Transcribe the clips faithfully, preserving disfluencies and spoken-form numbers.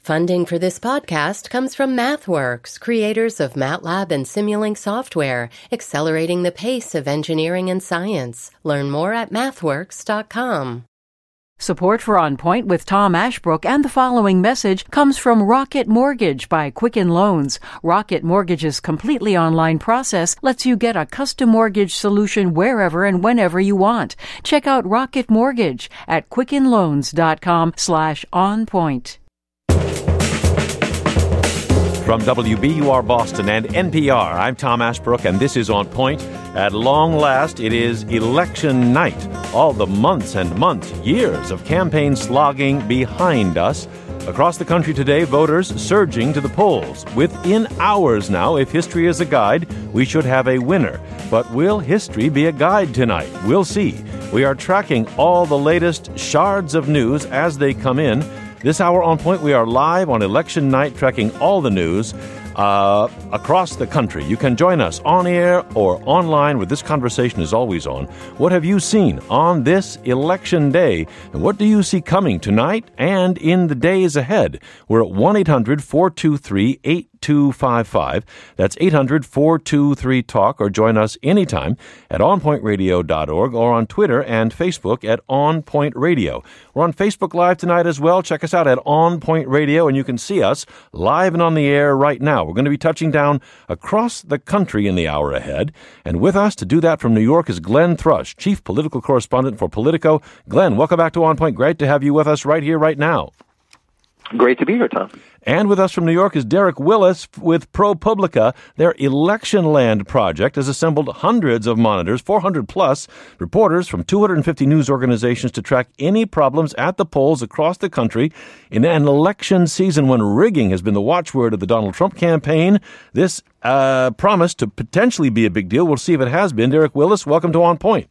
Funding for this podcast comes from MathWorks, creators of MATLAB and Simulink software, accelerating the pace of engineering and science. Learn more at mathworks dot com. Support for On Point with Tom Ashbrook and the following message comes from Rocket Mortgage by Quicken Loans. Rocket Mortgage's completely online process lets you get a custom mortgage solution wherever and whenever you want. Check out Rocket Mortgage at quicken loans dot com slash on point. From W B U R Boston and N P R, I'm Tom Ashbrook, and this is On Point. At long last, it is election night. All the months and months, years of campaign slogging behind us. Across the country today, voters surging to the polls. Within hours now, if history is a guide, we should have a winner. But will history be a guide tonight? We'll see. We are tracking all the latest shards of news as they come in. This hour on Point, we are live on election night, tracking all the news uh, across the country. You can join us on air or online, where this conversation is always on. What have you seen on this election day? And what do you see coming tonight and in the days ahead? We're at one eight hundred four two three eight two five five. That's eight hundred four two three talk, or join us anytime at on point radio dot org or on Twitter and Facebook at On Point Radio. We're on Facebook Live tonight as well. Check us out at On Point Radio, and you can see us live and on the air right now. We're going to be touching down across the country in the hour ahead. And with us to do that from New York is Glenn Thrush, Chief Political Correspondent for Politico. Glenn, welcome back to On Point. Great to have you with us right here, right now. Great to be here, Tom. And with us from New York is Derek Willis with ProPublica. Their Election Land project has assembled hundreds of monitors, four hundred plus reporters from two hundred fifty news organizations to track any problems at the polls across the country. In an election season when rigging has been the watchword of the Donald Trump campaign, this uh, promised to potentially be a big deal. We'll see if it has been. Derek Willis, welcome to On Point.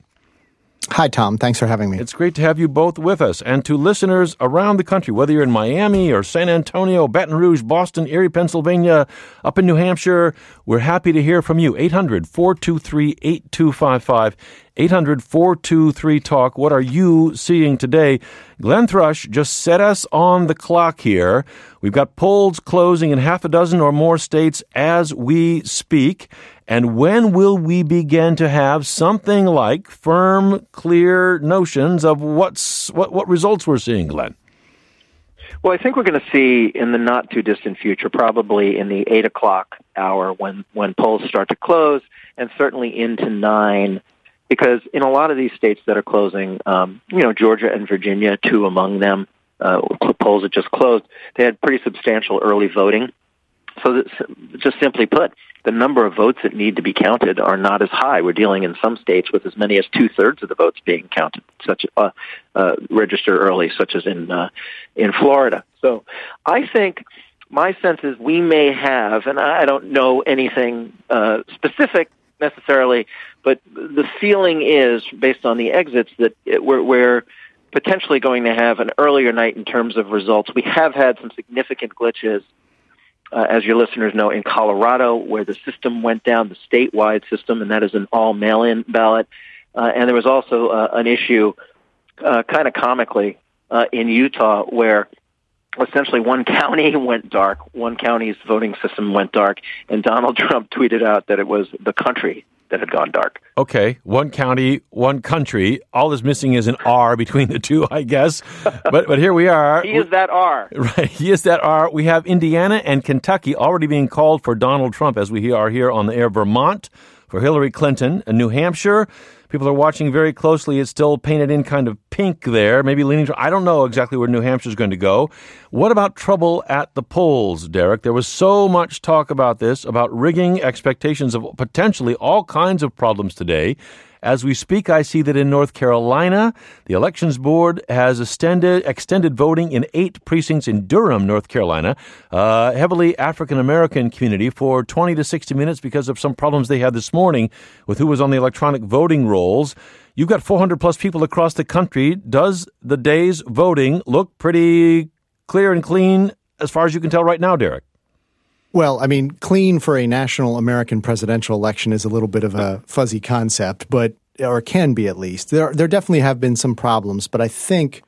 Hi, Tom. Thanks for having me. It's great to have you both with us. And to listeners around the country, whether you're in Miami or San Antonio, Baton Rouge, Boston, Erie, Pennsylvania, up in New Hampshire, we're happy to hear from you. eight hundred four two three eight two five five. eight hundred four two three talk. What are you seeing today? Glenn Thrush just set us on the clock here. We've got polls closing in half a dozen or more states as we speak. And when will we begin to have something like firm, clear notions of what's what, what results we're seeing, Glenn? Well, I think we're going to see in the not-too-distant future, probably in the eight o'clock hour when, when polls start to close, and certainly into nine, because in a lot of these states that are closing, um, you know, Georgia and Virginia, two among them, uh, polls that just closed, they had pretty substantial early voting. So that, just simply put, the number of votes that need to be counted are not as high. We're dealing in some states with as many as two-thirds of the votes being counted, such uh, uh, register early, such as in uh, in Florida. So I think my sense is we may have, and I don't know anything uh, specific necessarily, but the feeling is, based on the exits, that it, we're, we're potentially going to have an earlier night in terms of results. We have had some significant glitches, Uh, as your listeners know, in Colorado, where the system went down, the statewide system, and that is an all-mail-in ballot. Uh, and there was also uh, an issue, uh, kind of comically, uh, in Utah, where essentially one county went dark, one county's voting system went dark, and Donald Trump tweeted out that it was the country that had gone dark. Okay, one county, one country. All that's missing is an R between the two, I guess. But but here we are. He is that R. Right, he is that R. We have Indiana and Kentucky already being called for Donald Trump as we are here on the air. Vermont for Hillary Clinton. And New Hampshire, people are watching very closely. It's still painted in kind of pink there, maybe leaning to, I don't know exactly where New Hampshire is going to go. What about trouble at the polls, Derek? There was so much talk about this, about rigging, expectations of potentially all kinds of problems today. As we speak, I see that in North Carolina, the Elections Board has extended, extended voting in eight precincts in Durham, North Carolina, uh, heavily African-American community, for twenty to sixty minutes because of some problems they had this morning with who was on the electronic voting rolls. You've got four hundred plus people across the country. Does the day's voting look pretty clear and clean as far as you can tell right now, Derek? Well, I mean, clean for a national American presidential election is a little bit of a fuzzy concept, but or can be at least. There, there definitely have been some problems, but I think,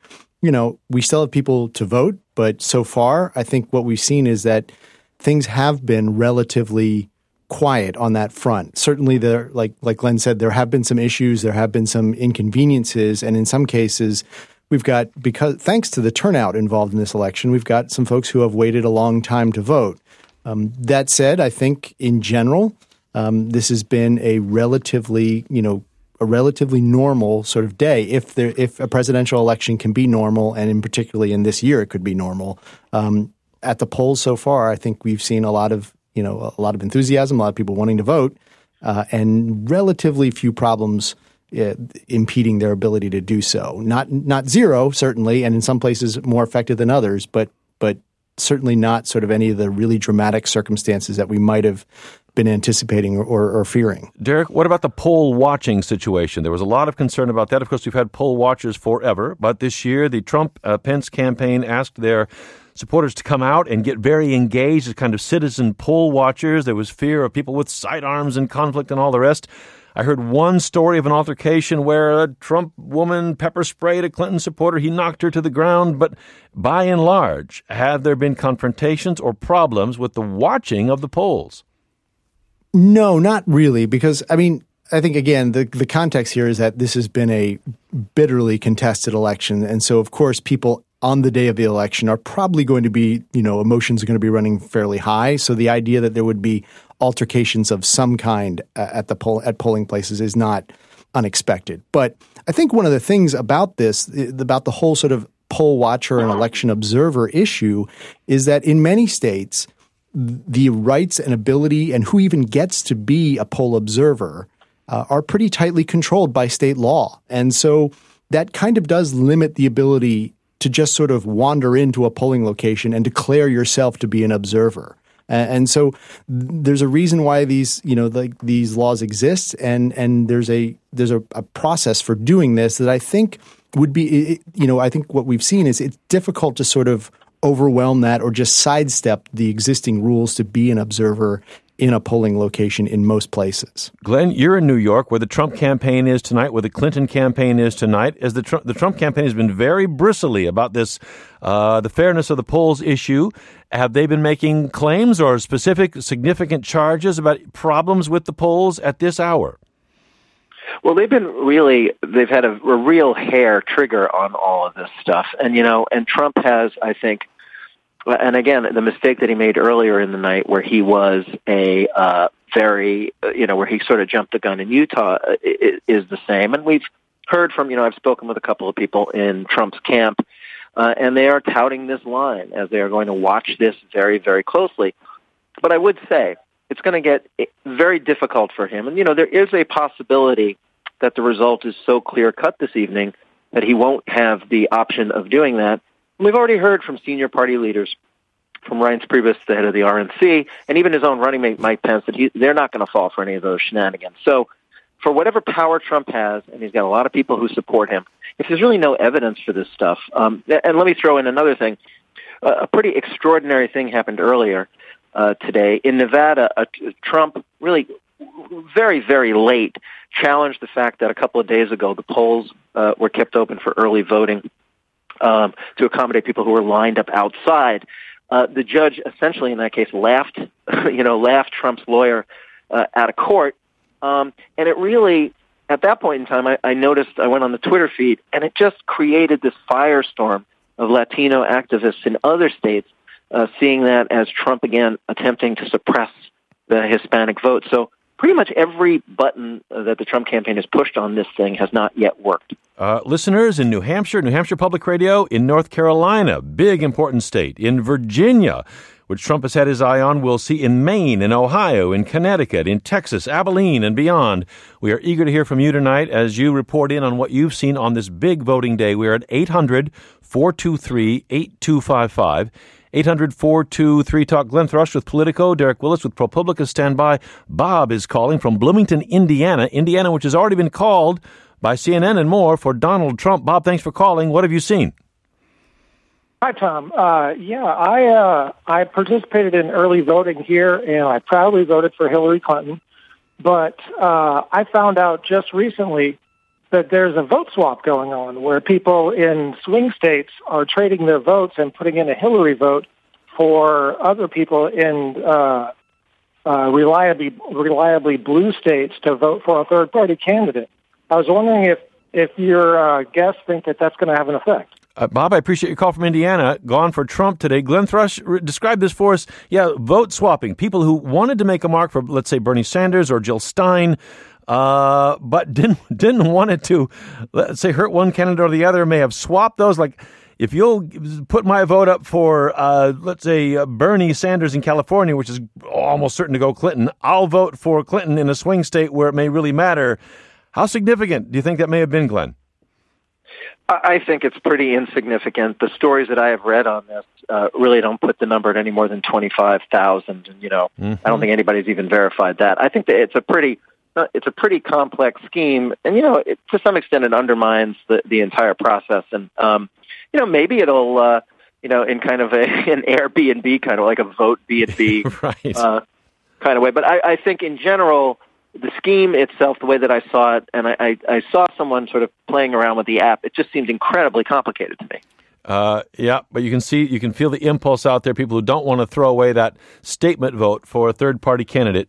you know, we still have people to vote, but so far, I think what we've seen is that things have been relatively quiet on that front. Certainly, there, like like Glenn said, there have been some issues, there have been some inconveniences, and in some cases, we've got, because thanks to the turnout involved in this election, we've got some folks who have waited a long time to vote. Um, that said, I think in general, um, this has been a relatively, you know, a relatively normal sort of day. If there, if a presidential election can be normal, and in particularly in this year, it could be normal. Um, at the polls so far, I think we've seen a lot of, you know, a lot of enthusiasm, a lot of people wanting to vote, uh, and relatively few problems uh, impeding their ability to do so. Not not zero, certainly, and in some places more effective than others, but but certainly not sort of any of the really dramatic circumstances that we might have been anticipating or, or, or fearing. Derek, what about the poll watching situation? There was a lot of concern about that. Of course, we've had poll watchers forever, but this year the Trump-Pence uh, campaign asked their supporters to come out and get very engaged as kind of citizen poll watchers. There was fear of people with sidearms and conflict and all the rest. I heard one story of an altercation where a Trump woman pepper sprayed a Clinton supporter. He knocked her to the ground. But by and large, have there been confrontations or problems with the watching of the polls? No, not really, because, I mean, I think, again, the, the context here is that this has been a bitterly contested election. And so, of course, people on the day of the election are probably going to be, you know, emotions are going to be running fairly high. So the idea that there would be altercations of some kind uh, at the poll at polling places is not unexpected. But I think one of the things about this, about the whole sort of poll watcher and election observer issue, is that in many states, the rights and ability and who even gets to be a poll observer uh, are pretty tightly controlled by state law. And so that kind of does limit the ability to just sort of wander into a polling location and declare yourself to be an observer. And, and so there's a reason why these, you know, like these laws exist, and and there's a there's a, a process for doing this that I think would be, you know, I think what we've seen is it's difficult to sort of overwhelm that or just sidestep the existing rules to be an observer in a polling location in most places. Glenn, you're in New York, where the Trump campaign is tonight, where the Clinton campaign is tonight. As the Trump, the Trump campaign has been very bristly about this, uh, the fairness of the polls issue. Have they been making claims or specific significant charges about problems with the polls at this hour? Well, they've been really, they've had a, a real hair trigger on all of this stuff. And, you know, and Trump has, I think, and again, the mistake that he made earlier in the night where he was a uh, very, you know, where he sort of jumped the gun in Utah is, is the same. And we've heard from, you know, I've spoken with a couple of people in Trump's camp, uh, and they are touting this line as they are going to watch this very, very closely. But I would say it's going to get very difficult for him. And, you know, there is a possibility that the result is so clear-cut this evening that he won't have the option of doing that. And we've already heard from senior party leaders, from Reince Priebus, the head of the R N C, and even his own running mate, Mike Pence, that he, they're not going to fall for any of those shenanigans. So for whatever power Trump has, and he's got a lot of people who support him, if there's really no evidence for this stuff, um, and let me throw in another thing, uh, a pretty extraordinary thing happened earlier uh, today. In Nevada, uh, Trump really very, very late challenged the fact that a couple of days ago the polls uh, were kept open for early voting um, to accommodate people who were lined up outside. Uh, the judge essentially in that case laughed, you know, laughed Trump's lawyer uh, out of court. Um, and it really, at that point in time, I, I noticed, I went on the Twitter feed, and it just created this firestorm of Latino activists in other states uh, seeing that as Trump again attempting to suppress the Hispanic vote. So pretty much every button that the Trump campaign has pushed on this thing has not yet worked. Uh, listeners in New Hampshire, New Hampshire Public Radio, in North Carolina, big important state, in Virginia, which Trump has had his eye on, we'll see in Maine, in Ohio, in Connecticut, in Texas, Abilene, and beyond. We are eager to hear from you tonight as you report in on what you've seen on this big voting day. We're at eight hundred, four two three, eight two five five. eight hundred, four two three, talk. Glenn Thrush with Politico. Derek Willis with ProPublica. Stand by. Bob is calling from Bloomington, Indiana. Indiana, which has already been called by C N N and more for Donald Trump. Bob, thanks for calling. What have you seen? Hi, Tom. Uh, yeah, I uh, I participated in early voting here, and I proudly voted for Hillary Clinton. But uh, I found out just recently that there's a vote swap going on where people in swing states are trading their votes and putting in a Hillary vote for other people in uh, uh, reliably reliably blue states to vote for a third-party candidate. I was wondering if, if your uh, guests think that that's going to have an effect. Uh, Bob, I appreciate your call from Indiana. Gone for Trump today. Glenn Thrush, re- describe this for us. Yeah, vote swapping. People who wanted to make a mark for, let's say, Bernie Sanders or Jill Stein, uh, but didn't didn't want it to, let's say, hurt one candidate or the other, may have swapped those. Like, if you'll put my vote up for, uh, let's say, uh, Bernie Sanders in California, which is almost certain to go Clinton, I'll vote for Clinton in a swing state where it may really matter. How significant do you think that may have been, Glenn? I think it's pretty insignificant. The stories that I have read on this uh, really don't put the number at any more than twenty-five thousand. And, you know, mm-hmm. I don't think anybody's even verified that. I think that it's a pretty uh, it's a pretty complex scheme. And, you know, it, to some extent it undermines the, the entire process. And, um, you know, maybe it'll, uh, you know, in kind of a, an Airbnb kind of like a vote B and B right. uh, kind of way. But I, I think in general, the scheme itself, the way that I saw it, and I, I, I saw someone sort of playing around with the app, it just seemed incredibly complicated to me. Uh, yeah, but you can see, you can feel the impulse out there, people who don't want to throw away that statement vote for a third-party candidate,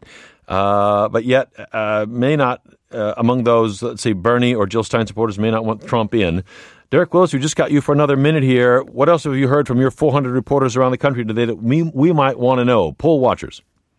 uh, but yet uh, may not, uh, among those, let's say, Bernie or Jill Stein supporters, may not want Trump in. Derek Willis, we just got you for another minute here. What else have you heard from your four hundred reporters around the country today that we, we might want to know? Poll watchers.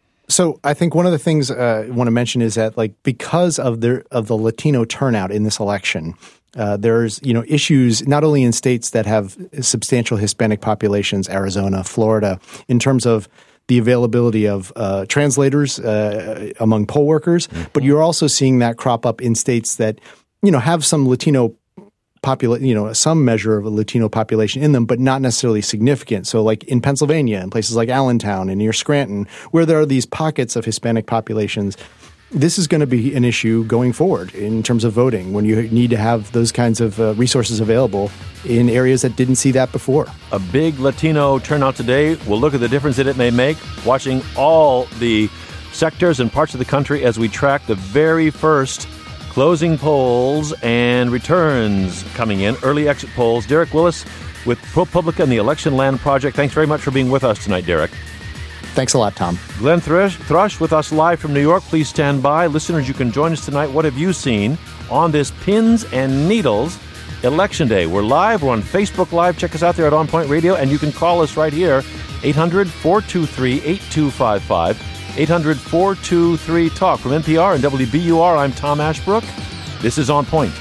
So I think one of the things uh, I want to mention is that, like, because of the of the Latino turnout in this election, uh, there's you know issues not only in states that have substantial Hispanic populations, Arizona, Florida, in terms of the availability of uh, translators uh, among poll workers, mm-hmm. but you're also seeing that crop up in states that you know have some Latino popula- you know, some measure of a Latino population in them, but not necessarily significant. So like in Pennsylvania and places like Allentown and near Scranton, where there are these pockets of Hispanic populations, this is going to be an issue going forward in terms of voting when you need to have those kinds of uh, resources available in areas that didn't see that before. A big Latino turnout today. We'll look at the difference that it may make, watching all the sectors and parts of the country as we track the very first closing polls and returns coming in, early exit polls. Derek Willis with ProPublica and the Election Land Project. Thanks very much for being with us tonight, Derek. Thanks a lot, Tom. Glenn Thrush, Thrush with us live from New York. Please stand by. Listeners, you can join us tonight. What have you seen on this Pins and Needles Election Day? We're live. We're on Facebook Live. Check us out there at On Point Radio, and you can call us right here, eight hundred, four two three, eight two five five, eight hundred, four two three, TALK. From N P R and W B U R, I'm Tom Ashbrook. This is On Point.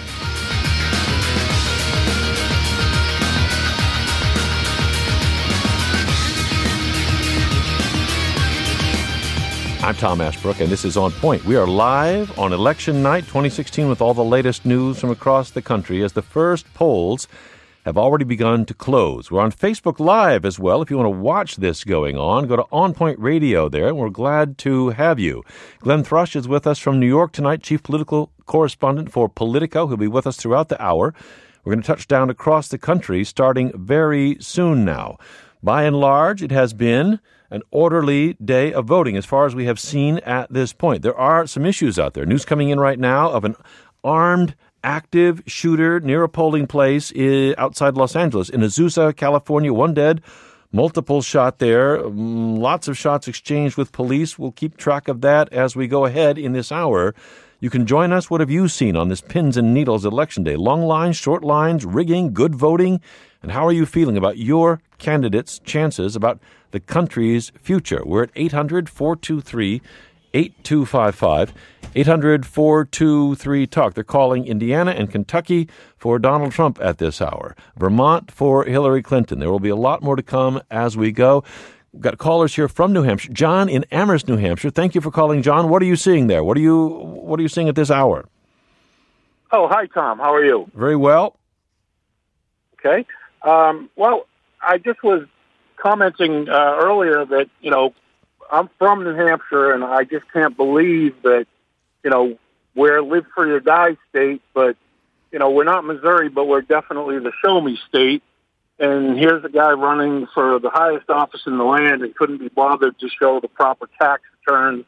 I'm Tom Ashbrook, and this is On Point. We are live on election night twenty sixteen with all the latest news from across the country as the first polls have already begun to close. We're on Facebook Live as well. If you want to watch this going on, go to On Point Radio there, and we're glad to have you. Glenn Thrush is with us from New York tonight, chief political correspondent for Politico. He'll be with us throughout the hour. We're going to touch down across the country starting very soon now. By and large, it has been an orderly day of voting as far as we have seen at this point. There are some issues out there. News coming in right now of an armed, active shooter near a polling place outside Los Angeles. In Azusa, California, one dead, multiple shot there. Lots of shots exchanged with police. We'll keep track of that as we go ahead in this hour. You can join us. What have you seen on this Pins and Needles Election Day? Long lines, short lines, rigging, good voting? And how are you feeling about your candidates' chances about the country's future? We're at eight hundred, four two three, eight two five five, eight hundred, four two three, TALK. They're calling Indiana and Kentucky for Donald Trump at this hour, Vermont for Hillary Clinton. There will be a lot more to come as we go. We've got callers here from New Hampshire. John in Amherst, New Hampshire. Thank you for calling, John. What are you seeing there? What are you What are you seeing at this hour? Oh, hi, Tom. How are you? Very well. Okay. Um, well, I just was commenting uh, earlier that, you know, I'm from New Hampshire, and I just can't believe that, you know, we're live free or die state, but, you know, we're not Missouri, but we're definitely the show me state. And here's a guy running for the highest office in the land and couldn't be bothered to show the proper tax returns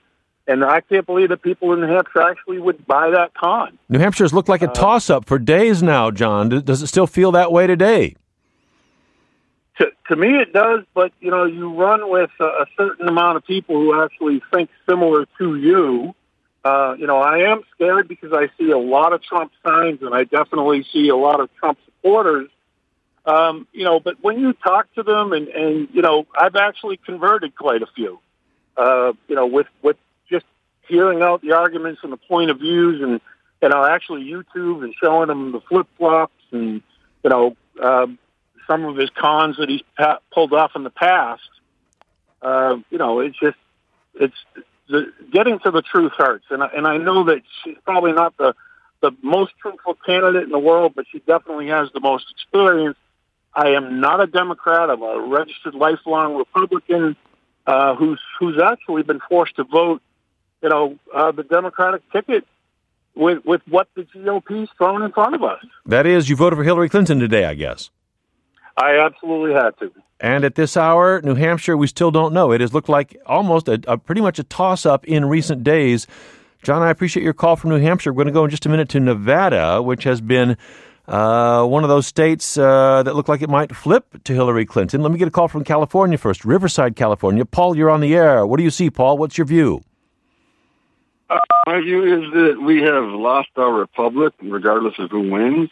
And I can't believe that people in New Hampshire actually would buy that con. New Hampshire's looked like a uh, toss-up for days now, John. Does it still feel that way today? To, to me, it does, but, you know, you run with a, a certain amount of people who actually think similar to you. Uh, you know, I am scared because I see a lot of Trump signs, and I definitely see a lot of Trump supporters. Um, you know, but when you talk to them, and, and you know, I've actually converted quite a few, uh, you know, with, with just hearing out the arguments and the point of views, and, you know, actually YouTube and showing them the flip-flops and, you know, um, some of his cons that he's pa- pulled off in the past. Uh, you know, it's just, it's the, getting to the truth hurts. And I, and I know that she's probably not the, the most truthful candidate in the world, but she definitely has the most experience. I am not a Democrat. I'm a registered lifelong Republican uh, who's who's actually been forced to vote, you know, uh, the Democratic ticket with with what the G O P's thrown in front of us. That is, you voted for Hillary Clinton today, I guess. I absolutely had to. And at this hour, New Hampshire, we still don't know. It has looked like almost a, a pretty much a toss-up in recent days. John, I appreciate your call from New Hampshire. We're going to go in just a minute to Nevada, which has been uh, one of those states uh, that look like it might flip to Hillary Clinton. Let me get a call from California first, Riverside, California. Paul, you're on the air. What do you see, Paul? What's your view? Uh, my view is that we have lost our republic, regardless of who wins.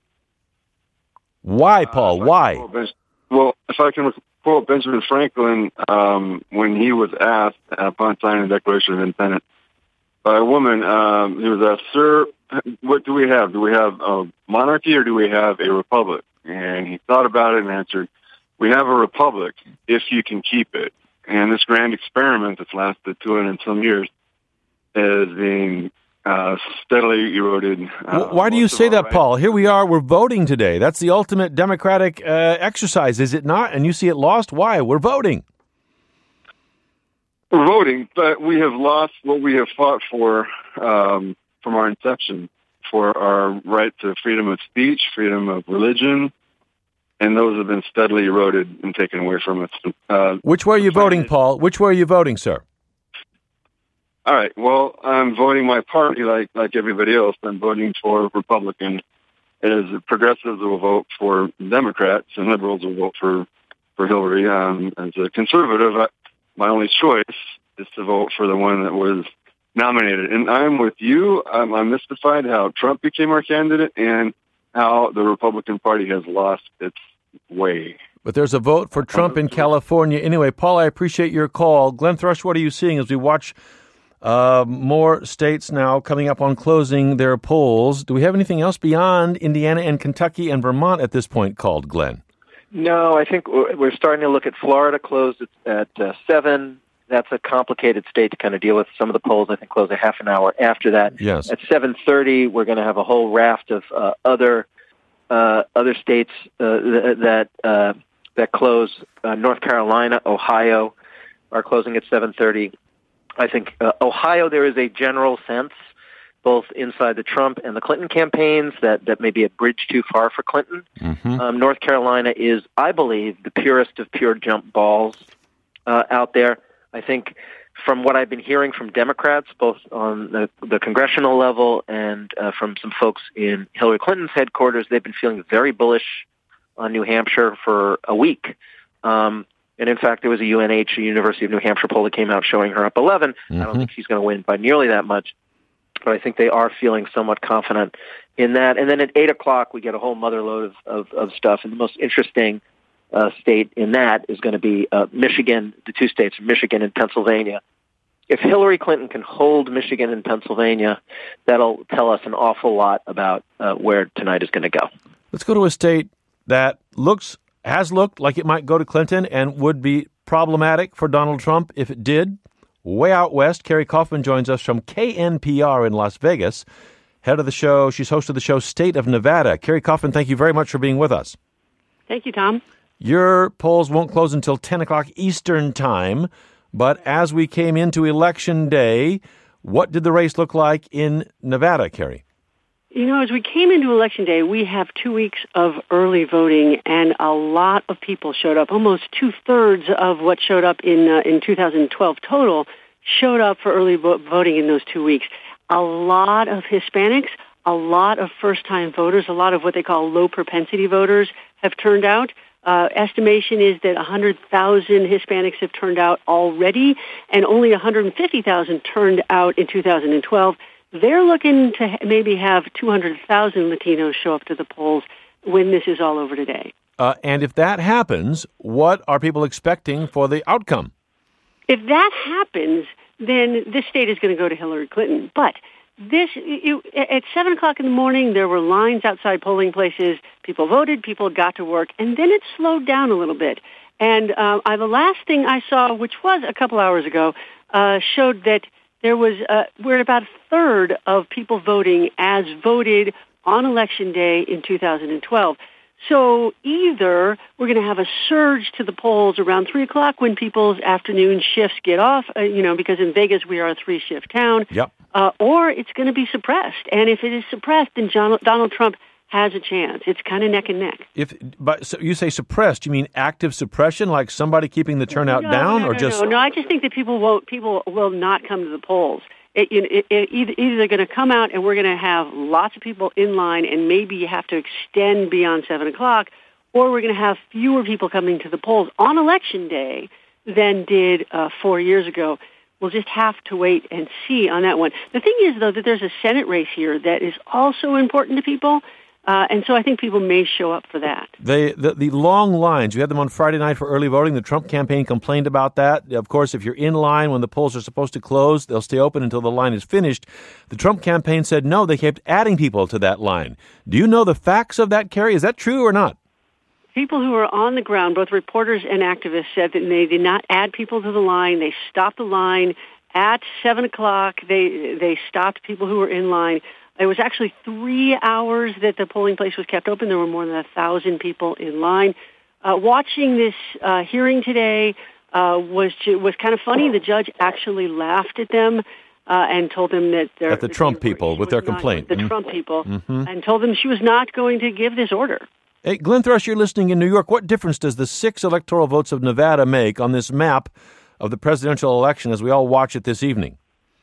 Why, Paul? Uh, Why? Well, if I can quote Benjamin Franklin, um, when he was asked upon signing the Declaration of Independence by a woman, um, he was asked, "Sir, what do we have? Do we have a monarchy or do we have a republic?" And he thought about it and answered, "We have a republic if you can keep it." And this grand experiment that's lasted two hundred and some years is being Uh, steadily eroded. Uh, Why do you say that, right? Paul? Here we are, we're voting today. That's the ultimate democratic uh, exercise, is it not? And you see it lost? Why? We're voting. We're voting, but we have lost what we have fought for um, from our inception, for our right to freedom of speech, freedom of religion, and those have been steadily eroded and taken away from us. Uh, Which way are you voting, Paul? Which way are you voting, sir? All right. Well, I'm voting my party like like everybody else. I'm voting for Republican. As progressives will vote for Democrats, and liberals will vote for for Hillary. Um, as a conservative, I, my only choice is to vote for the one that was nominated. And I'm with you. I'm, I'm mystified how Trump became our candidate and how the Republican Party has lost its way. But there's a vote for Trump in California. Anyway, Paul, I appreciate your call. Glenn Thrush, what are you seeing as we watch Uh, more states now coming up on closing their polls? Do we have anything else beyond Indiana and Kentucky and Vermont at this point called, Glenn? No, I think we're starting to look at Florida closed at, at uh, seven. That's a complicated state to kind of deal with. Some of the polls, I think, close a half an hour after that. Yes. At seven thirty, we're going to have a whole raft of uh, other uh, other states uh, that uh, that close. Uh, North Carolina, Ohio are closing at seven thirty. I think uh, Ohio, there is a general sense, both inside the Trump and the Clinton campaigns, that, that may be a bridge too far for Clinton. Mm-hmm. Um, North Carolina is, I believe, the purest of pure jump balls uh, out there. I think from what I've been hearing from Democrats, both on the, the congressional level and uh, from some folks in Hillary Clinton's headquarters, they've been feeling very bullish on New Hampshire for a week. Um And in fact, there was a U N H, a University of New Hampshire poll that came out showing her up eleven. Mm-hmm. I don't think she's going to win by nearly that much, but I think they are feeling somewhat confident in that. And then at eight o'clock, we get a whole mother load of, of, of stuff. And the most interesting uh, state in that is going to be uh, Michigan, the two states, Michigan and Pennsylvania. If Hillary Clinton can hold Michigan and Pennsylvania, that'll tell us an awful lot about uh, where tonight is going to go. Let's go to a state that looks has looked like it might go to Clinton and would be problematic for Donald Trump if it did. Way out west, Carrie Kaufman joins us from K N P R in Las Vegas. Head of the show, she's host of the show State of Nevada. Carrie Kaufman, thank you very much for being with us. Thank you, Tom. Your polls won't close until ten o'clock Eastern time, but as we came into Election Day, what did the race look like in Nevada, Carrie? You know, as we came into Election Day, we have two weeks of early voting, and a lot of people showed up. Almost two-thirds of what showed up in uh, in two thousand twelve total showed up for early vo- voting in those two weeks. A lot of Hispanics, a lot of first-time voters, a lot of what they call low-propensity voters have turned out. Uh, estimation is that one hundred thousand Hispanics have turned out already, and only one hundred fifty thousand turned out in two thousand twelve. They're looking to maybe have two hundred thousand Latinos show up to the polls when this is all over today. Uh, and if that happens, what are people expecting for the outcome? If that happens, then this state is going to go to Hillary Clinton. But this, you, at seven o'clock in the morning, there were lines outside polling places. People voted, people got to work, and then it slowed down a little bit. And uh, I, the last thing I saw, which was a couple hours ago, uh, showed that there was, uh, we're at about a third of people voting as voted on Election Day in two thousand twelve. So either we're going to have a surge to the polls around three o'clock when people's afternoon shifts get off, uh, you know, because in Vegas we are a three-shift town, yep. uh, or it's going to be suppressed. And if it is suppressed, then John, Donald Trump has a chance. It's kind of neck and neck. If but so you say suppressed, you mean active suppression, like somebody keeping the turnout no, down, no, or no, just no, no? I just think that people won't. People will not come to the polls. It, it, it, either, either they're going to come out and we're going to have lots of people in line, and maybe you have to extend beyond seven o'clock, or we're going to have fewer people coming to the polls on Election Day than did uh, four years ago. We'll just have to wait and see on that one. The thing is, though, that there's a Senate race here that is also important to people. Uh, and so I think people may show up for that. They, the, the long lines, you had them on Friday night for early voting. The Trump campaign complained about that. Of course, if you're in line when the polls are supposed to close, they'll stay open until the line is finished. The Trump campaign said no, they kept adding people to that line. Do you know the facts of that, Carrie? Is that true or not? People who are on the ground, both reporters and activists, said that they did not add people to the line. They stopped the line at seven o'clock. They, they stopped people who were in line. It was actually three hours that the polling place was kept open. There were more than a thousand people in line. Uh, watching this uh, hearing today uh, was was kind of funny. The judge actually laughed at them uh, and told them that they're at the Trump they, people with their not, complaint. The mm-hmm. Trump people, mm-hmm. and told them she was not going to give this order. Hey, Glenn Thrush, you're listening in New York. What difference does the six electoral votes of Nevada make on this map of the presidential election as we all watch it this evening?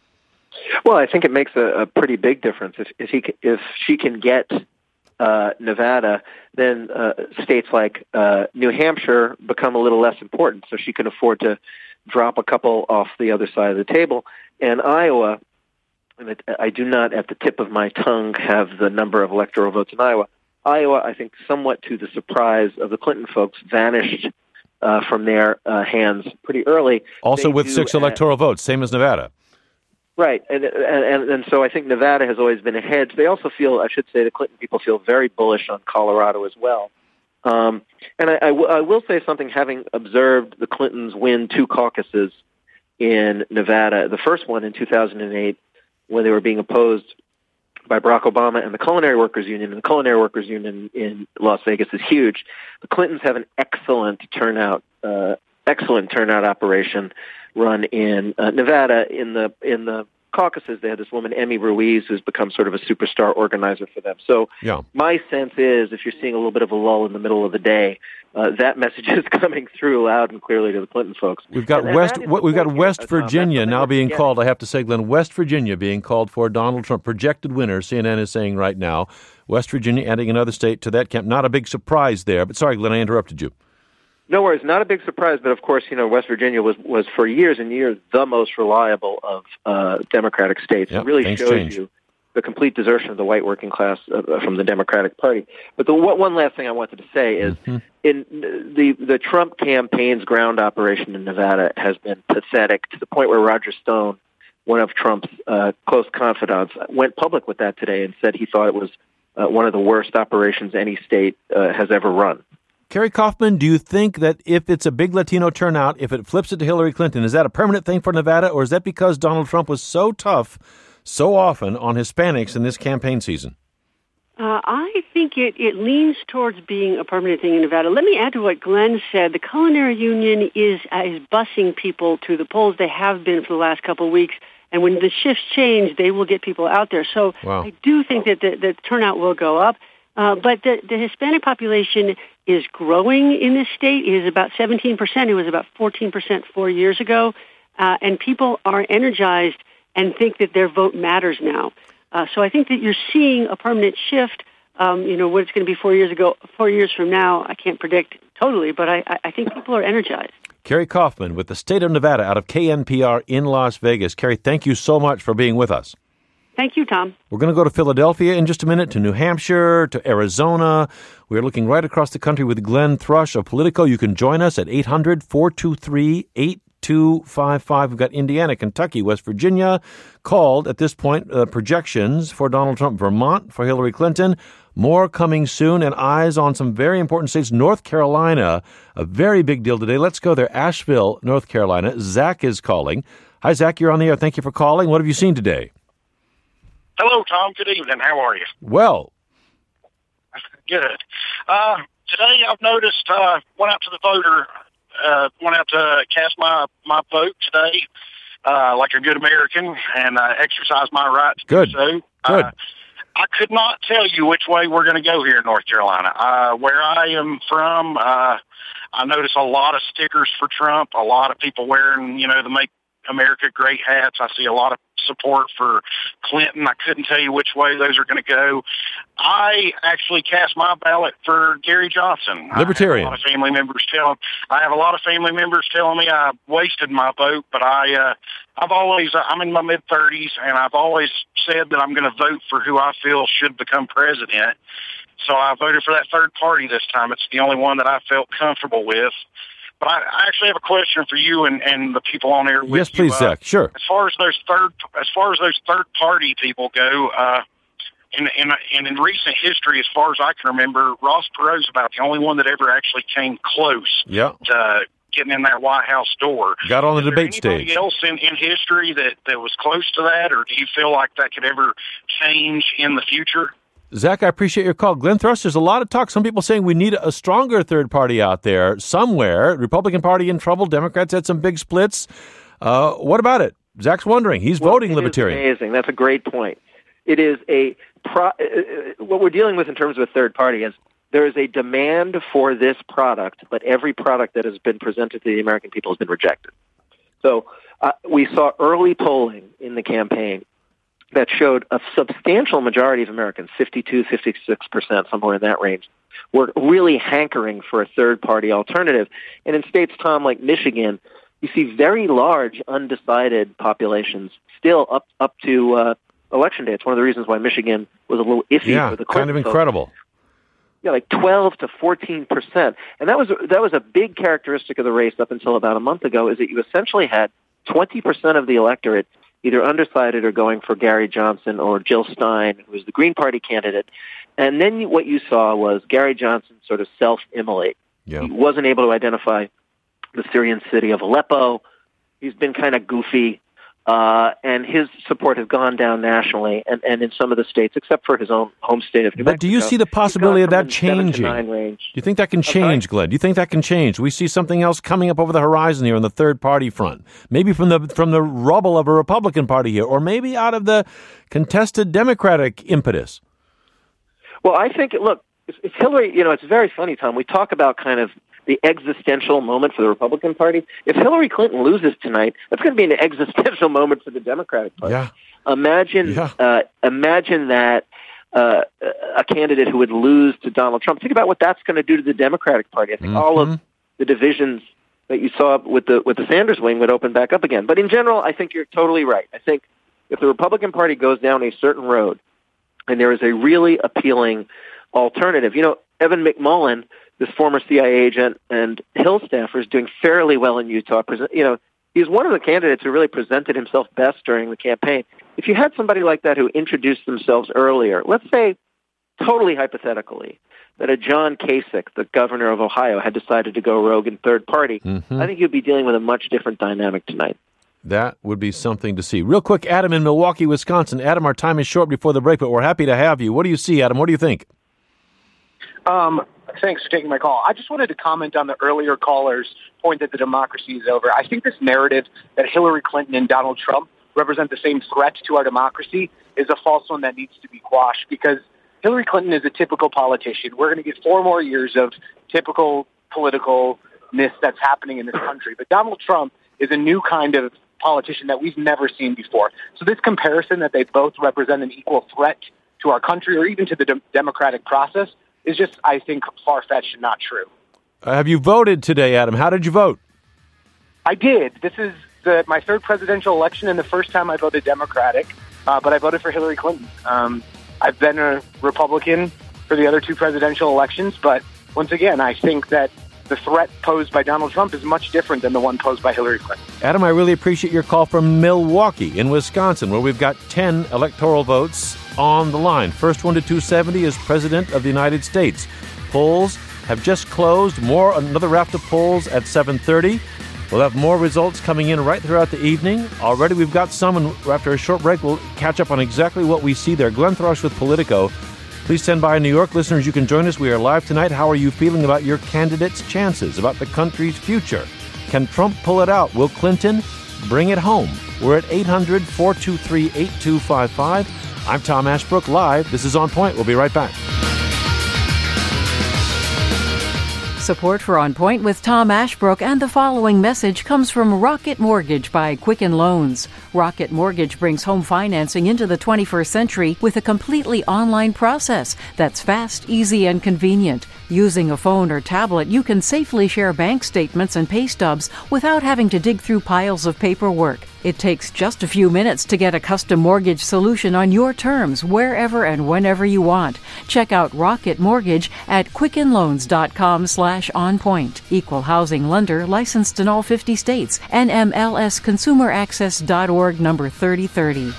Well, I think it makes a, a pretty big difference. If if, he, if she can get uh, Nevada, then uh, states like uh, New Hampshire become a little less important, so she can afford to drop a couple off the other side of the table. And Iowa, and it, I do not at the tip of my tongue have the number of electoral votes in Iowa. Iowa, I think, somewhat to the surprise of the Clinton folks, vanished uh, from their uh, hands pretty early. Also they with six electoral add, votes, same as Nevada. Right, and, and and so I think Nevada has always been a hedge. They also feel, I should say, the Clinton people feel very bullish on Colorado as well. Um, and I, I, w- I will say something, having observed the Clintons win two caucuses in Nevada, the first one in two thousand eight, when they were being opposed by Barack Obama and the Culinary Workers Union, and the Culinary Workers Union in Las Vegas is huge. The Clintons have an excellent turnout, uh, excellent turnout operation run in uh, Nevada. In the in the caucuses, they had this woman, Emmy Ruiz, who's become sort of a superstar organizer for them. So yeah. My sense is, if you're seeing a little bit of a lull in the middle of the day, uh, that message is coming through loud and clearly to the Clinton folks. We've got and, West. and We've got here, West uh, Virginia Tom, now being forgetting. called. I have to say, Glenn, West Virginia being called for Donald Trump, projected winner. C N N is saying right now, West Virginia adding another state to that camp. Not a big surprise there. But sorry, Glenn, I interrupted you. No worries, not a big surprise, but of course, you know, West Virginia was, was for years and years the most reliable of uh, Democratic states. Yep, it really things shows change. you the complete desertion of the white working class uh, from the Democratic Party. But the one last thing I wanted to say is, mm-hmm. in the the Trump campaign's ground operation in Nevada has been pathetic to the point where Roger Stone, one of Trump's uh, close confidants, went public with that today and said he thought it was uh, one of the worst operations any state uh, has ever run. Kerry Kaufman, do you think that if it's a big Latino turnout, if it flips it to Hillary Clinton, is that a permanent thing for Nevada, or is that because Donald Trump was so tough so often on Hispanics in this campaign season? Uh, I think it, it leans towards being a permanent thing in Nevada. Let me add to what Glenn said. The Culinary Union is uh, is busing people to the polls. They have been for the last couple of weeks. And when the shifts change, they will get people out there. So wow. I do think that the, the turnout will go up. Uh, but the, the Hispanic population is growing in this state. It is about seventeen percent. It was about fourteen percent four years ago. uh, and people are energized and think that their vote matters now. Uh, so I think that you're seeing a permanent shift. Um, you know, what it's going to be four years ago, four years from now, I can't predict totally, but I, I think people are energized. Carrie Kaufman with the State of Nevada out of K N P R in Las Vegas. Carrie, thank you so much for being with us. Thank you, Tom. We're going to go to Philadelphia in just a minute, to New Hampshire, to Arizona. We're looking right across the country with Glenn Thrush of Politico. You can join us at eight hundred, four two three, eight two five five. We've got Indiana, Kentucky, West Virginia called at this point. Uh, projections for Donald Trump, Vermont for Hillary Clinton. More coming soon, and eyes on some very important states. North Carolina, a very big deal today. Let's go there. Asheville, North Carolina. Zach is calling. Hi, Zach. You're on the air. Thank you for calling. What have you seen today? Hello, Tom. Good evening. How are you? Well. Good. Uh, today I've noticed, uh, went out to the voter, uh, went out to cast my, my vote today, uh, like a good American, and uh, exercise my right to good. do so. Good. Uh, I could not tell you which way we're going to go here in North Carolina. Uh, where I am from, uh, I notice a lot of stickers for Trump, a lot of people wearing, you know, the Make America Great hats. I see a lot of support for Clinton. I couldn't tell you which way those are going to go. I actually cast my ballot for Gary Johnson. Libertarian. I have a lot of family members tell I have a lot of family members telling me I wasted my vote, but I, uh, I've always, I'm in my mid thirties, and I've always said that I'm going to vote for who I feel should become president. So I voted for that third party this time. It's the only one that I felt comfortable with. But I, I actually have a question for you and, and the people on air with yes, please, you. Uh, Zach. Sure. As far as those third, as far as those third party people go, uh, in, in in in recent history, as far as I can remember, Ross Perot's about the only one that ever actually came close yeah. to getting in that White House door. Got on the Is there debate anybody stage. else in, in history that, that was close to that, or do you feel like that could ever change in the future? Zach, I appreciate your call. Glenn Thrush, there's a lot of talk. Some people saying we need a stronger third party out there somewhere. Republican Party in trouble. Democrats had some big splits. Uh, what about it? Zach's wondering. He's well, voting it Libertarian. Is amazing. That's a great point. It is a pro- uh, what we're dealing with in terms of a third party is there is a demand for this product, but every product that has been presented to the American people has been rejected. So uh, we saw early polling in the campaign that showed a substantial majority of Americans, fifty-two, fifty-six percent, somewhere in that range, were really hankering for a third-party alternative. And in states, Tom, like Michigan, you see very large undecided populations still up up to uh, Election Day. It's one of the reasons why Michigan was a little iffy yeah, for the Clinton kind of incredible. Folks. Yeah, like twelve to fourteen percent. And that was that was a big characteristic of the race up until about a month ago, is that you essentially had twenty percent of the electorate either undecided or going for Gary Johnson or Jill Stein, who was the Green Party candidate. And then what you saw was Gary Johnson sort of self-immolate. Yeah. He wasn't able to identify the Syrian city of Aleppo. He's been kind of goofy. Uh, and his support has gone down nationally and, and in some of the states, except for his own home state of New but Mexico. do you see the possibility of that changing? Range. Do you think that can change, okay. Glenn? Do you think that can change? We see something else coming up over the horizon here on the third party front, maybe from the from the rubble of a Republican Party here, or maybe out of the contested Democratic impetus. Well, I think, look, if, if Hillary, you know, it's very funny, Tom. We talk about kind of the existential moment for the Republican Party. If Hillary Clinton loses tonight, that's going to be an existential moment for the Democratic Party. Yeah. Imagine, yeah. Uh, imagine that uh, a candidate who would lose to Donald Trump. Think about what that's going to do to the Democratic Party. I think mm-hmm. all of the divisions that you saw with the with the Sanders wing would open back up again. But in general, I think you're totally right. I think if the Republican Party goes down a certain road, and there is a really appealing alternative, you know, Evan McMullin, this former C I A agent and Hill staffer, is doing fairly well in Utah. You know, he's one of the candidates who really presented himself best during the campaign. If you had somebody like that who introduced themselves earlier, let's say, totally hypothetically, that a John Kasich, the governor of Ohio, had decided to go rogue in third party, mm-hmm. I think you'd be dealing with a much different dynamic tonight. That would be something to see. Real quick, Adam in Milwaukee, Wisconsin. Adam, our time is short before the break, but we're happy to have you. What do you see, Adam? What do you think? Um, thanks for taking my call. I just wanted to comment on the earlier caller's point that the democracy is over. I think this narrative that Hillary Clinton and Donald Trump represent the same threat to our democracy is a false one that needs to be quashed, because Hillary Clinton is a typical politician. We're going to get four more years of typical politicalness that's happening in this country. But Donald Trump is a new kind of politician that we've never seen before. So this comparison that they both represent an equal threat to our country or even to the de- democratic process is just, I think, far-fetched and not true. Uh, have you voted today, Adam? How did you vote? I did. This is the, my third presidential election and the first time I voted Democratic, uh, but I voted for Hillary Clinton. Um, I've been a Republican for the other two presidential elections, but once again, I think that the threat posed by Donald Trump is much different than the one posed by Hillary Clinton. Adam, I really appreciate your call from Milwaukee in Wisconsin, where we've got ten electoral votes on the line. First one to two seventy is President of the United States. Polls have just closed. More, another raft of polls at seven thirty. We'll have more results coming in right throughout the evening. Already we've got some, and after a short break, we'll catch up on exactly what we see there. Glenn Thrush with Politico. Please stand by, New York. Listeners, you can join us. We are live tonight. How are you feeling about your candidate's chances, about the country's future? Can Trump pull it out? Will Clinton bring it home? We're at eight hundred, four two three, eight two five five. I'm Tom Ashbrook, live. This is On Point. We'll be right back. Support for On Point with Tom Ashbrook and the following message comes from Rocket Mortgage by Quicken Loans. Rocket Mortgage brings home financing into the twenty-first century with a completely online process that's fast, easy, and convenient. Using a phone or tablet, you can safely share bank statements and pay stubs without having to dig through piles of paperwork. It takes just a few minutes to get a custom mortgage solution on your terms, wherever and whenever you want. Check out Rocket Mortgage at quickenloans.com slash onpoint. Equal housing lender, licensed in all fifty states. N M L S consumer access dot org, number thirty thirty.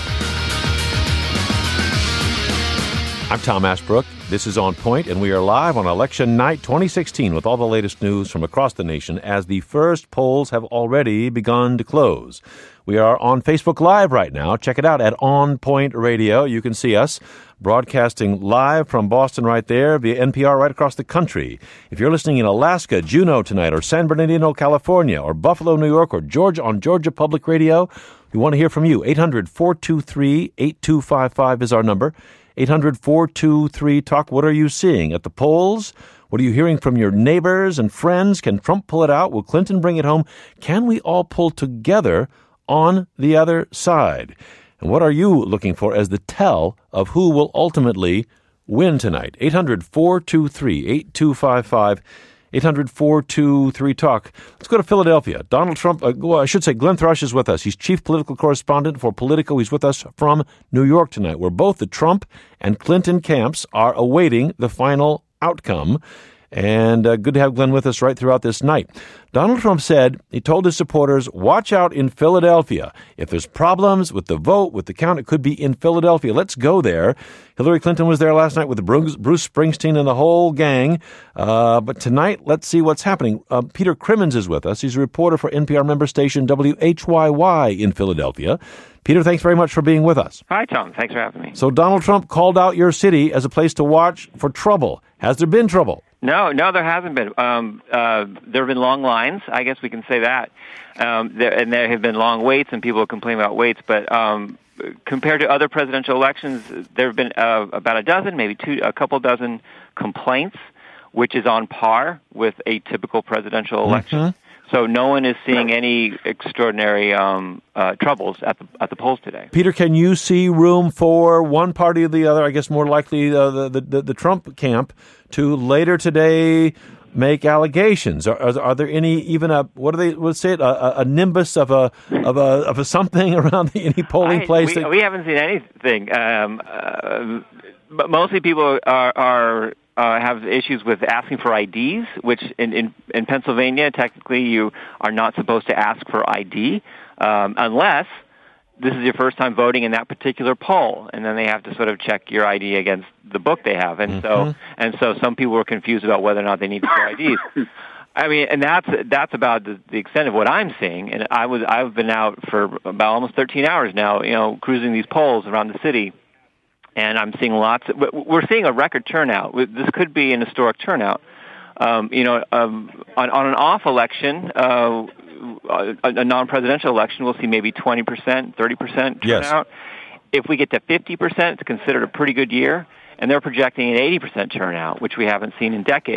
I'm Tom Ashbrook. This is On Point, and we are live on Election Night twenty sixteen with all the latest news from across the nation as the first polls have already begun to close. We are on Facebook Live right now. Check it out at On Point Radio. You can see us broadcasting live from Boston right there via N P R right across the country. If you're listening in Alaska, Juneau tonight, or San Bernardino, California, or Buffalo, New York, or Georgia on Georgia Public Radio, we want to hear from you. eight hundred, four two three, eight two five five is our number. eight hundred, four two three, talk. What are you seeing at the polls? What are you hearing from your neighbors and friends? Can Trump pull it out? Will Clinton bring it home? Can we all pull together on the other side? And what are you looking for as the tell of who will ultimately win tonight? eight hundred, four two three, eight two five five. eight hundred, four two three, talk. Let's go to Philadelphia. Donald Trump, uh, well, I should say Glenn Thrush is with us. He's chief political correspondent for Politico. He's with us from New York tonight, where both the Trump and Clinton camps are awaiting the final outcome. And uh, good to have Glenn with us right throughout this night. Donald Trump said, he told his supporters, watch out in Philadelphia. If there's problems with the vote, with the count, it could be in Philadelphia. Let's go there. Hillary Clinton was there last night with Bruce, Bruce Springsteen and the whole gang. Uh, but tonight, let's see what's happening. Uh, Peter Crimmins is with us. He's a reporter for N P R member station W H Y Y in Philadelphia. Peter, thanks very much for being with us. Hi, Tom. Thanks for having me. So Donald Trump called out your city as a place to watch for trouble. Has there been trouble? No, no, there hasn't been. Um, uh, there have been long lines. I guess we can say that. Um, there, and there have been long waits, and people complain about waits. But um, compared to other presidential elections, there have been uh, about a dozen, maybe two, a couple dozen complaints, which is on par with a typical presidential election. Mm-hmm. So no one is seeing any extraordinary um, uh, troubles at the at the polls today. Peter, can you see room for one party or the other, I guess more likely uh, the, the, the Trump camp, to later today make allegations? Are, are, are there any, even a, what do they would say it, a, a nimbus of a of a of a something around the, any polling I, place? We, that... we haven't seen anything. Um, uh, but mostly people are... are Uh, have issues with asking for I Ds, which in, in, in Pennsylvania, technically you are not supposed to ask for I D um, unless this is your first time voting in that particular poll, and then they have to sort of check your I D against the book they have. And mm-hmm. so and so some people are confused about whether or not they need to show I Ds. I mean, and that's that's about the, the extent of what I'm seeing. And I was I've been out for about almost thirteen hours now, you know, cruising these polls around the city. And I'm seeing lots of, we're seeing a record turnout. This could be an historic turnout. Um, you know, um, on, on an off election, uh, a, a non-presidential election, we'll see maybe twenty percent, thirty percent turnout. Yes. If we get to fifty percent, it's considered a pretty good year. And they're projecting an eighty percent turnout, which we haven't seen in decades.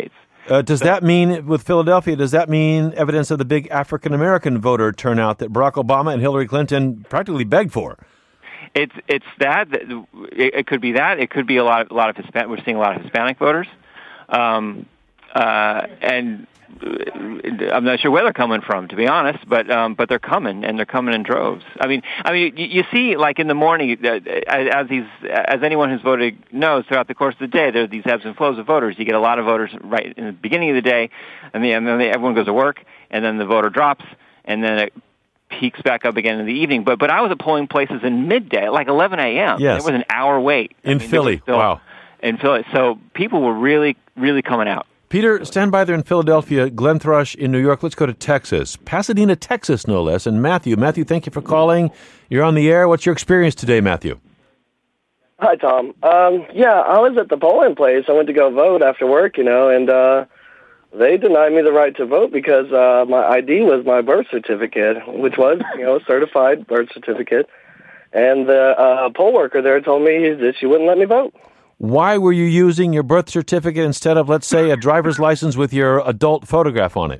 Uh, does that mean, with Philadelphia, does that mean evidence of the big African-American voter turnout that Barack Obama and Hillary Clinton practically begged for? It's it's that. It, it could be that. It could be a lot of, a lot of Hispanic. We're seeing a lot of Hispanic voters. Um, uh, and I'm not sure where they're coming from, to be honest, but um, but they're coming, and they're coming in droves. I mean, I mean, you, you see, like in the morning, uh, as these, as anyone who's voted knows, throughout the course of the day, there are these ebbs and flows of voters. You get a lot of voters right in the beginning of the day, and, the, and then they, everyone goes to work, and then the voter drops, and then it peaks back up again in the evening. But but I was at polling places in midday, like eleven a.m. Yes, it was an hour wait in I mean, Philly. Still, wow, in Philly. So people were really, really coming out. Peter, stand by there in Philadelphia. Glenn Thrush in New York. Let's go to Texas. Pasadena, Texas, no less. And Matthew. Matthew, thank you for calling. You're on the air. What's your experience today, Matthew? Hi, Tom. Um, yeah, I was at the polling place. I went to go vote after work, you know, and uh, they denied me the right to vote because uh, my I D was my birth certificate, which was, you know, a certified birth certificate. And the uh, poll worker there told me that she wouldn't let me vote. Why were you using your birth certificate instead of, let's say, a driver's license with your adult photograph on it?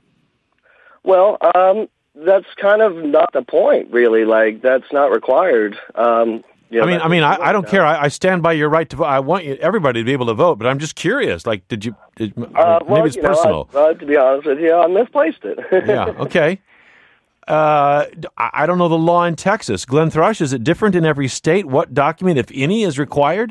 Well, um, that's kind of not the point, really. Like, that's not required. Um, you know, I mean, I mean, I, I don't care. I, I stand by your right to vote. I want you, everybody to be able to vote, but I'm just curious. Like, did you? Did, uh, well, maybe it's you know, personal. I, uh, to be honest with you, I misplaced it. Yeah. Okay. Uh, I don't know the law in Texas. Glenn Thrush, is it different in every state? What document, if any, is required?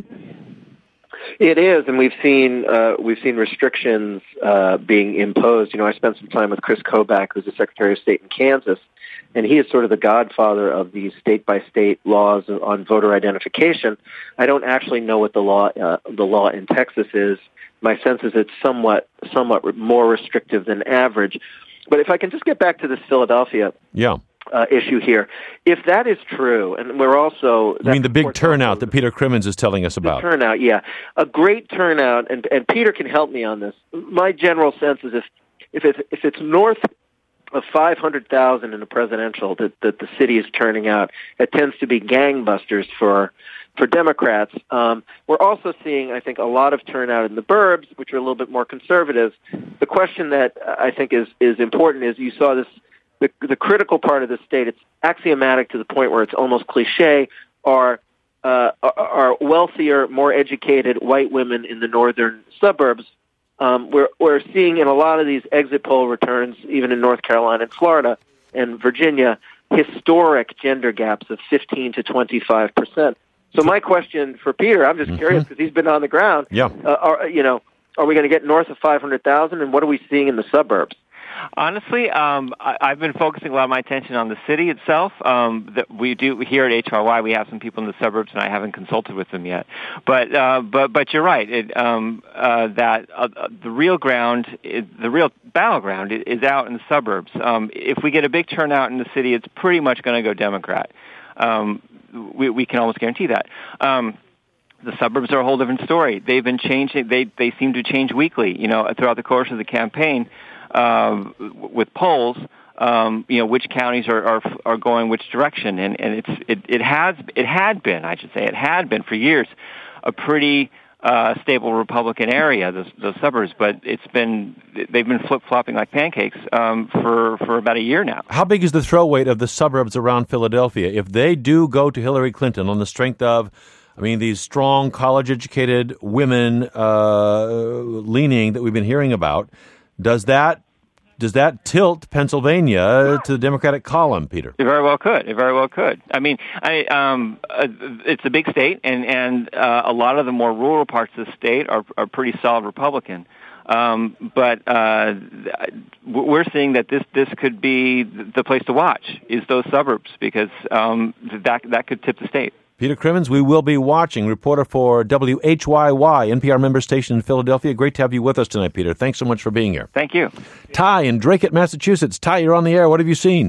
It is, and we've seen uh, we've seen restrictions uh, being imposed. You know, I spent some time with Chris Kobach, who's the Secretary of State in Kansas, and he is sort of the godfather of these state-by-state laws on voter identification. I don't actually know what the law uh, the law in Texas is. My sense is it's somewhat somewhat more restrictive than average. But if I can just get back to this Philadelphia yeah. uh, issue here, if that is true, and we're also... I mean the big turnout that Peter Crimmins is telling us about. The turnout, yeah. A great turnout, and, and Peter can help me on this. My general sense is if if it's, if it's north of five hundred thousand in a presidential that, that the city is turning out, it tends to be gangbusters for... For Democrats. Um, we're also seeing, I think, a lot of turnout in the burbs, which are a little bit more conservative. The question that I think is, is important is you saw this, the, the critical part of the state, it's axiomatic to the point where it's almost cliche, are, uh, are wealthier, more educated white women in the northern suburbs. Um, we're, we're seeing in a lot of these exit poll returns, even in North Carolina and Florida and Virginia, historic gender gaps of fifteen to twenty-five percent. So my question for Peter, I'm just mm-hmm. curious because he's been on the ground. Yeah. Uh, are, you know, are we going to get north of five hundred thousand, and what are we seeing in the suburbs? Honestly, um, I, I've been focusing a lot of my attention on the city itself. Um, that we do here at H R Y, we have some people in the suburbs, and I haven't consulted with them yet. But uh, but but you're right. It, um, uh, that uh, the real ground, is, the real battleground, is out in the suburbs. Um, if we get a big turnout in the city, it's pretty much going to go Democrat. Um, We, we can almost guarantee that. Um, the suburbs are a whole different story. They've been changing. They they seem to change weekly. You know, throughout the course of the campaign, uh, with polls, um, you know, which counties are, are are going which direction, and and it's it, it has it had been, I should say, it had been for years, a pretty uh, stable Republican area, the, the suburbs, but it's been they've been flip flopping like pancakes um, for for about a year now. How big is the throw weight of the suburbs around Philadelphia if they do go to Hillary Clinton on the strength of, I mean, these strong college educated women uh, leaning that we've been hearing about? Does that Does that tilt Pennsylvania to the Democratic column, Peter? It very well could. It very well could. I mean, I, um, uh, it's a big state, and and uh, a lot of the more rural parts of the state are are pretty solid Republican. Um, but uh, we're seeing that this this could be the place to watch is those suburbs because um, that that could tip the state. Peter Crimmins, we will be watching, reporter for W H Y Y, N P R member station in Philadelphia. Great to have you with us tonight, Peter. Thanks so much for being here. Thank you. Ty in Dracut, Massachusetts. Ty, you're on the air. What have you seen?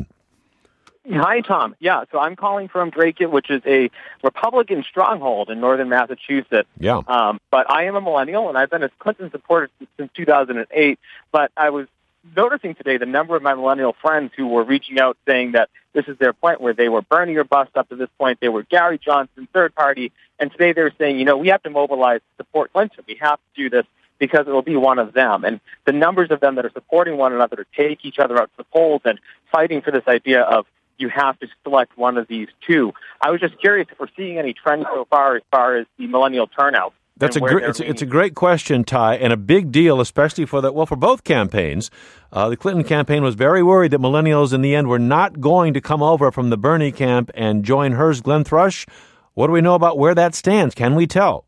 Hi, Tom. Yeah, so I'm calling from Dracut, which is a Republican stronghold in northern Massachusetts. Yeah. Um, but I am a millennial, and I've been a Clinton supporter since two thousand eight. But I was noticing today the number of my millennial friends who were reaching out saying that this is their point where they were Bernie or bust up to this point. They were Gary Johnson, third party. And today they're saying, you know, we have to mobilize to support Clinton. We have to do this because it will be one of them. And the numbers of them that are supporting one another to take each other out to the polls and fighting for this idea of you have to select one of these two. I was just curious if we're seeing any trends so far as far as the millennial turnout. That's a great. It's, it's a great question, Ty, and a big deal, especially for the well for both campaigns. Uh, the Clinton campaign was very worried that millennials, in the end, were not going to come over from the Bernie camp and join hers, Glenn Thrush. What do we know about where that stands? Can we tell?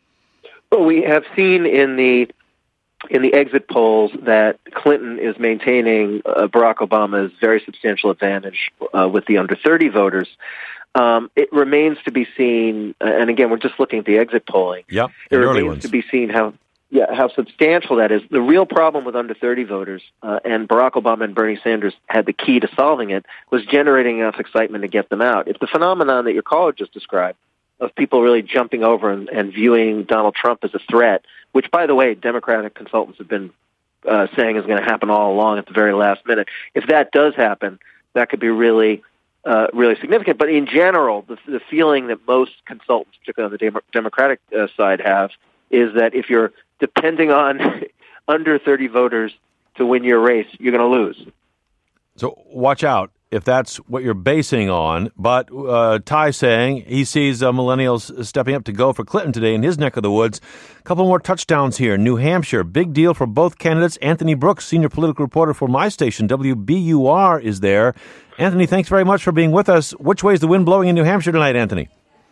Well, we have seen in the in the exit polls that Clinton is maintaining uh, Barack Obama's very substantial advantage uh, with the under thirty voters. Um, it remains to be seen, uh, and again, we're just looking at the exit polling. Yep, it early remains ones. to be seen how, yeah, how substantial that is. The real problem with under thirty voters, uh, and Barack Obama and Bernie Sanders had the key to solving it, was generating enough excitement to get them out. If the phenomenon that your caller just described, of people really jumping over and, and viewing Donald Trump as a threat, which, by the way, Democratic consultants have been uh, saying is going to happen all along at the very last minute. If that does happen, that could be really Uh, really significant. But in general, the, the feeling that most consultants, particularly on the Dem- Democratic uh, side, have is that if you're depending on under thirty voters to win your race, you're going to lose. So watch out if that's what you're basing on. But uh, Ty saying he sees uh, millennials stepping up to go for Clinton today in his neck of the woods. A couple more touchdowns here. New Hampshire, big deal for both candidates. Anthony Brooks, senior political reporter for my station, W B U R, is there. Anthony, thanks very much for being with us. Which way is the wind blowing in New Hampshire tonight, Anthony?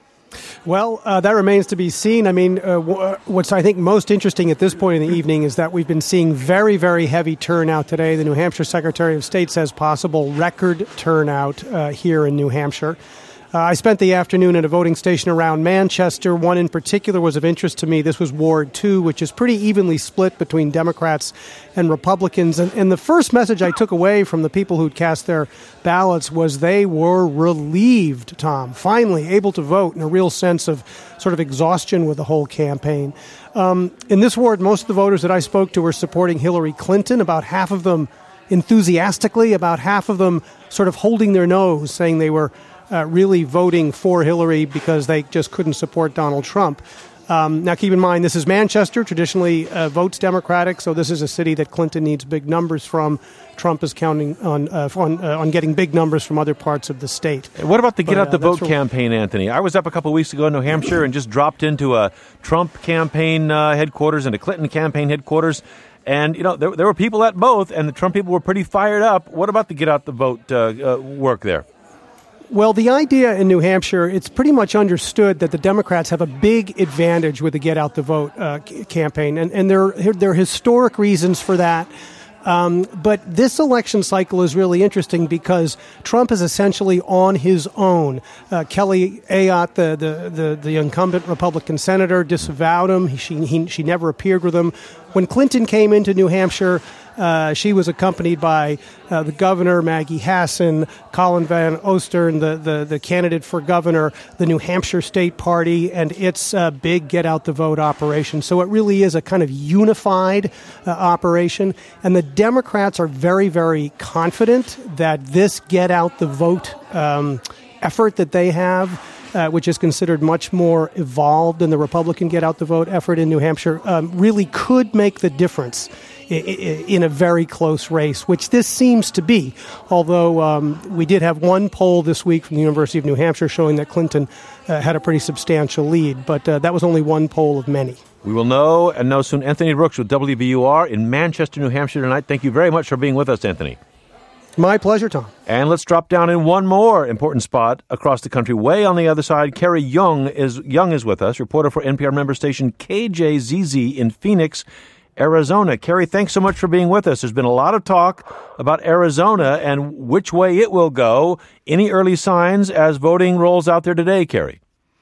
Well, uh, that remains to be seen. I mean, uh, w- what's I think most interesting at this point in the evening is that we've been seeing very, very heavy turnout today. The New Hampshire Secretary of State says possible record turnout uh, here in New Hampshire. Uh, I spent the afternoon at a voting station around Manchester. One in particular was of interest to me. This was Ward two, which is pretty evenly split between Democrats and Republicans. And, and the first message I took away from the people who'd cast their ballots was they were relieved, Tom, finally able to vote in a real sense of sort of exhaustion with the whole campaign. Um, in this ward, most of the voters that I spoke to were supporting Hillary Clinton, about half of them enthusiastically, about half of them sort of holding their nose, saying they were Uh, really voting for Hillary because they just couldn't support Donald Trump. Um, now, keep in mind, this is Manchester, traditionally uh, votes Democratic, so this is a city that Clinton needs big numbers from. Trump is counting on uh, on, uh, on getting big numbers from other parts of the state. What about the Get but, Out the uh, Vote campaign, Anthony? I was up a couple of weeks ago in New Hampshire and just dropped into a Trump campaign uh, headquarters and a Clinton campaign headquarters. And, you know, there, there were people at both, and the Trump people were pretty fired up. What about the Get Out the Vote uh, uh, work there? Well, the idea in New Hampshire, it's pretty much understood that the Democrats have a big advantage with the Get Out the Vote uh, c- campaign. And, and there, there are historic reasons for that. Um, but this election cycle is really interesting because Trump is essentially on his own. Uh, Kelly Ayotte, the, the, the, the incumbent Republican senator, disavowed him. He, she, he, she never appeared with him. When Clinton came into New Hampshire, Uh, she was accompanied by uh, the governor, Maggie Hassan, Colin Van Ostern, the, the, the candidate for governor, the New Hampshire State Party, and its uh, big Get Out the Vote operation. So it really is a kind of unified uh, operation. And the Democrats are very, very confident that this Get Out the Vote um, effort that they have, Uh, which is considered much more evolved than the Republican Get Out the Vote effort in New Hampshire, um, really could make the difference in, in a very close race, which this seems to be. Although um, we did have one poll this week from the University of New Hampshire showing that Clinton uh, had a pretty substantial lead, but uh, that was only one poll of many. We will know and know soon. Anthony Brooks with W B U R in Manchester, New Hampshire tonight. Thank you very much for being with us, Anthony. My pleasure, Tom. And let's drop down in one more important spot across the country. Way on the other side, Carrie Young is Young is with us, reporter for N P R member station K J Z Z in Phoenix, Arizona. Carrie, thanks so much for being with us. There's been a lot of talk about Arizona and which way it will go. Any early signs as voting rolls out there today, Carrie?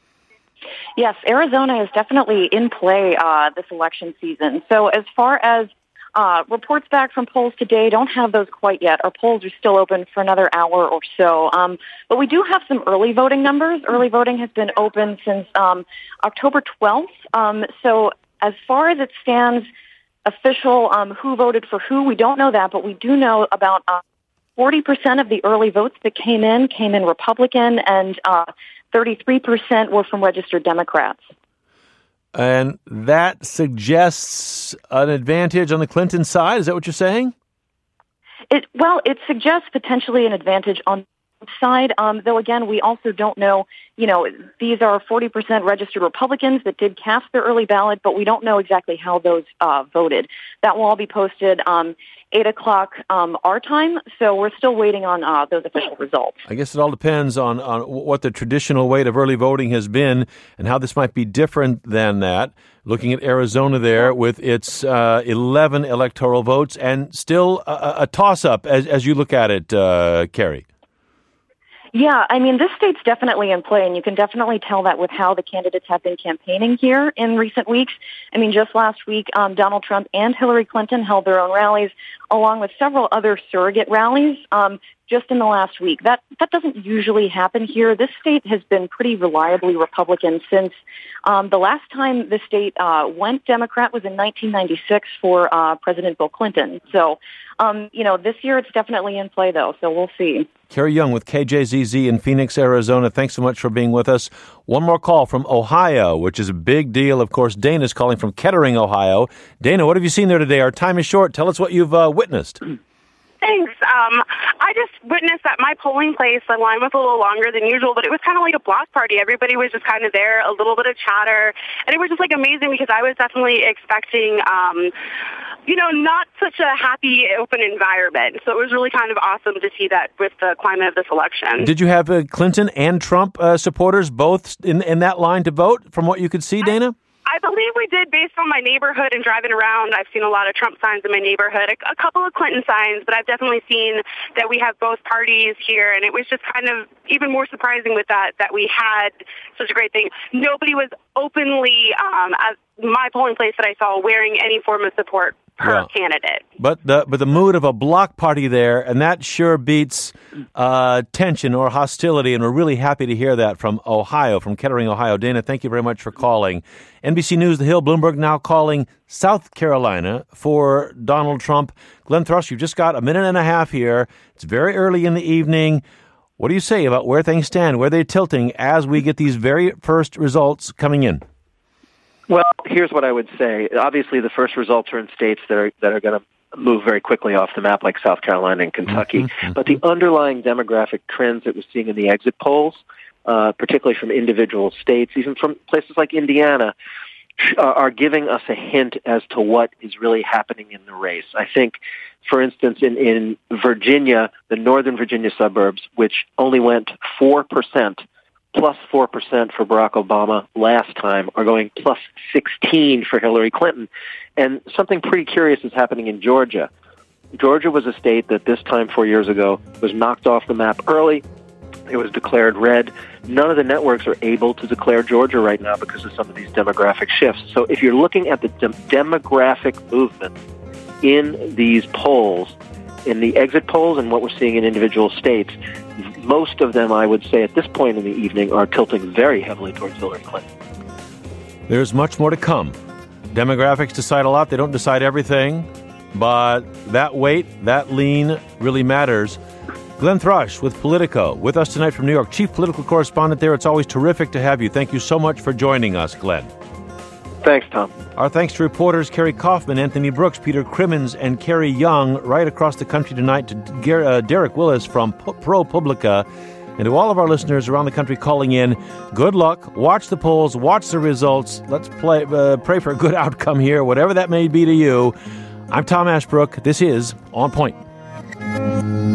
Yes, Arizona is definitely in play uh, this election season. So as far as Uh, reports back from polls today, don't have those quite yet. Our polls are still open for another hour or so. Um, but we do have some early voting numbers. Early voting has been open since um, October twelfth. Um, so as far as it stands, official um, who voted for who, we don't know that, but we do know about uh, forty percent of the early votes that came in came in Republican, and uh, thirty-three percent were from registered Democrats. And that suggests an advantage on the Clinton side. Is that what you're saying? It, well, it suggests potentially an advantage on the side, um, though, again, we also don't know, you know, these are forty percent registered Republicans that did cast their early ballot, but we don't know exactly how those uh, voted. That will all be posted um, eight o'clock um, our time, so we're still waiting on uh, those official results. I guess it all depends on, on what the traditional weight of early voting has been and how this might be different than that. Looking at Arizona there with its uh, eleven electoral votes and still a, a toss-up as, as you look at it, uh, Carrie. Yeah, I mean, this state's definitely in play, and you can definitely tell that with how the candidates have been campaigning here in recent weeks. I mean, just last week, um, Donald Trump and Hillary Clinton held their own rallies, along with several other surrogate rallies, um, just in the last week. That that doesn't usually happen here. This state has been pretty reliably Republican since um, the last time the state uh, went Democrat was in nineteen ninety-six for uh, President Bill Clinton. So, um, you know, this year it's definitely in play, though, so we'll see. Carrie Young with K J Z Z in Phoenix, Arizona. Thanks so much for being with us. One more call from Ohio, which is a big deal. Of course, Dana's calling from Kettering, Ohio. Dana, what have you seen there today? Our time is short. Tell us what you've uh, witnessed. Thanks. Um, I just witnessed at my polling place, the line was a little longer than usual, but it was kind of like a block party. Everybody was just kind of there, a little bit of chatter, and it was just like amazing because I was definitely expecting, um, you know, not such a happy, open environment. So it was really kind of awesome to see that with the climate of this election. Did you have uh, Clinton and Trump uh, supporters both in, in that line to vote, from what you could see, Dana? I believe we did based on my neighborhood and driving around. I've seen a lot of Trump signs in my neighborhood, a, a couple of Clinton signs, but I've definitely seen that we have both parties here, and it was just kind of even more surprising with that, that we had such a great thing. Nobody was openly, um, at my polling place that I saw, wearing any form of support per yeah. candidate. But the but the mood of a block party there, and that sure beats uh, tension or hostility, and we're really happy to hear that from Ohio, from Kettering, Ohio. Dana, thank you very much for calling. N B C News, The Hill, Bloomberg now calling South Carolina for Donald Trump. Glenn Thrush, you've just got a minute and a half here. It's very early in the evening. What do you say about where things stand, where they're tilting as we get these very first results coming in? Well, here's what I would say. Obviously, the first results are in states that are that are going to move very quickly off the map, like South Carolina and Kentucky. Mm-hmm. But the underlying demographic trends that we're seeing in the exit polls, uh, particularly from individual states, even from places like Indiana, uh, are giving us a hint as to what is really happening in the race. I think, for instance, in, in Virginia, the northern Virginia suburbs, which only went four percent, plus four percent for Barack Obama last time, are going plus sixteen for Hillary Clinton. And something pretty curious is happening in Georgia. Georgia was a state that this time four years ago was knocked off the map early. It was declared red. None of the networks are able to declare Georgia right now because of some of these demographic shifts. So if you're looking at the de- demographic movement in these polls, in the exit polls and what we're seeing in individual states, most of them, I would say, at this point in the evening are tilting very heavily towards Hillary Clinton. There's much more to come. Demographics decide a lot. They don't decide everything, but that weight, that lean really matters. Glenn Thrush with Politico, with us tonight from New York, chief political correspondent there. It's always terrific to have you. Thank you so much for joining us, Glenn. Thanks, Tom. Our thanks to reporters Kerry Kaufman, Anthony Brooks, Peter Crimmins, and Carrie Young right across the country tonight, to Ger- uh, Derek Willis from P- ProPublica, and to all of our listeners around the country calling in. Good luck. Watch the polls. Watch the results. Let's play, uh, pray for a good outcome here, whatever that may be to you. I'm Tom Ashbrook. This is On Point.